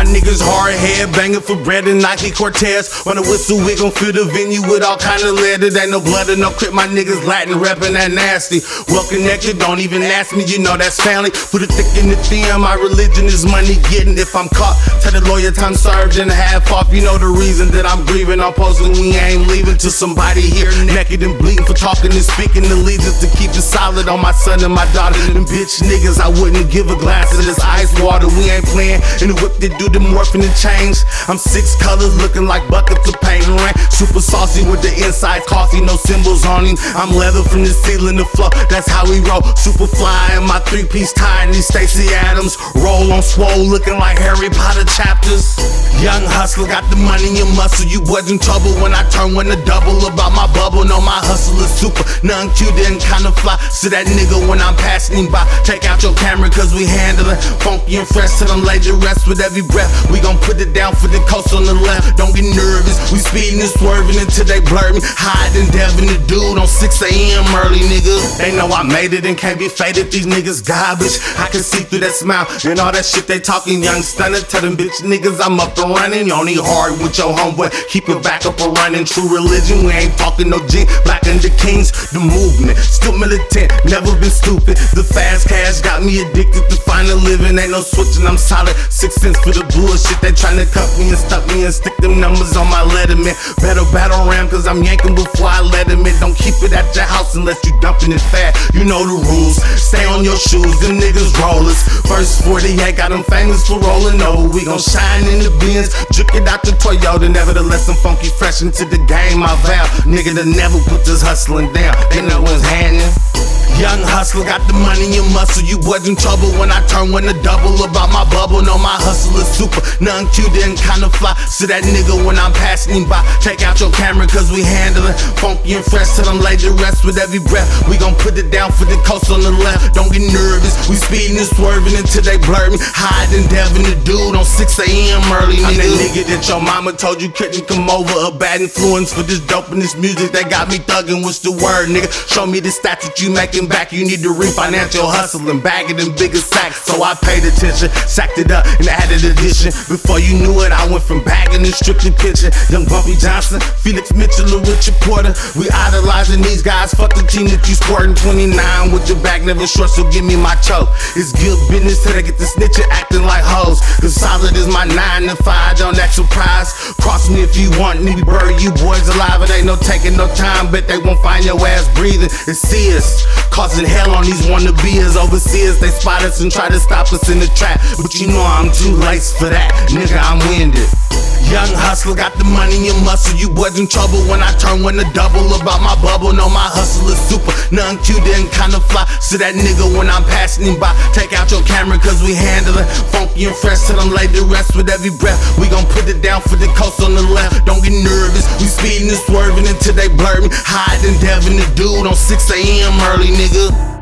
My niggas hard head banging for bread and Nike Cortez. When the whistle, we gon' fill the venue with all kind of lead. It ain't no blood or no crip, my niggas Latin rapping that nasty. Well connected, don't even ask me, you know that's family. Put it thick in the thin, my religion is money getting. If I'm caught, tell the lawyer time served and half off. You know the reason that I'm grieving. I'm posting, we ain't leaving till somebody here naked and bleeding for talking and speaking allegiance to keep it solid on my son and my daughter. Them bitch niggas, I wouldn't give a glass of this ice water. We ain't playing in the whip that do the morphing and change. I'm 6 colors looking like buckets of paint and rain. Super saucy with the inside coffee, no symbols on him. I'm leather from the ceiling to floor, that's how we roll. Super fly in my 3-piece tie and these Stacey Adams. Roll on swole looking like Harry Potter chapters. Young hustler, got the money and muscle. You boys in trouble when I turn one to double. About my bubble, no, my hustle is super. None cute, didn't kinda fly. So that nigga when I'm passing him by, take out your camera cause we handling funky and fresh till I'm laid to rest with every breath. We gon' put it down for the coast on the left. Don't get nervous, we speeding and swerving until they blur me. Hiding, Devin the dude on 6 a.m. early, nigga. They know I made it and can't be faded. These niggas garbage. I can see through that smile and all that shit they talking. Young stunner, tell them bitch niggas I'm up and running. You only hard with your homeboy, keep it back up and running. True religion, we ain't talking no G. Black and the kings, the movement, still militant, never been stupid. The fast cash got me addicted to finding living. Ain't no switching, I'm solid. 6 cents for the bullshit. They tryna cut me and stuff me and stick them numbers on my letterman. Better battle ram cause I'm yanking before I let him in. Don't keep it at your house unless you dumping it fast. You know the rules, stay on your shoes, them niggas rollers. First 48 got them famous for rolling over. We gon' shine in the Benz, juke it out the Toyota. Nevertheless, I'm funky fresh into the game, I vow. Nigga that never put this hustling down, they know what's happening. Young hustler, got the money and muscle. You boys in trouble when I turn one to double. About my bubble, no, my hustle is super. None cute, didn't kinda fly. So that nigga when I'm passing him by, take out your camera cause we handling funky and fresh till I'm laid to rest with every breath. We gon' put it down for the coast on the left. Don't get nervous, we speeding and swerving until they blur me. Hiding, Devin the dude on 6 a.m. early, nigga. I'm that nigga that your mama told you couldn't come over. A bad influence for this dope and this music that got me thugging. What's the word, nigga? Show me the stats that you making back. You need to refinance your hustle and bag it in bigger sacks. So I paid attention, sacked it up and added addition. Before you knew it, I went from bagging to strictly pitching. Young Bumpy Johnson, Felix Mitchell, and Richard Porter. We idolizing these guys, fuck the team that you squirting. 29 with your back never short, so give me my choke. It's good business till they get the snitching acting like hoes. Cause solid is my 9 to 5, don't act surprised. Cross me if you want me, bury you boys alive. It ain't no taking no time, but they won't find your ass breathing. It's serious, causing hell on these wannabes. Overseers, they spot us and try to stop us in the trap. But you know I'm too laced for that, nigga, I'm winded. Young hustler, got the money and muscle. You boys in trouble when I turn one to double. About my bubble, no, my hustle is super. None cute, didn't kinda fly. So that nigga when I'm passing him by, take out your camera cause we handling funky and fresh till I'm laid to rest with every breath. We gon' put it down for the coast on the left. Don't get nervous, we speeding and swerving until they blur me. Hiding, Devin the dude on 6 a.m. early, nigga.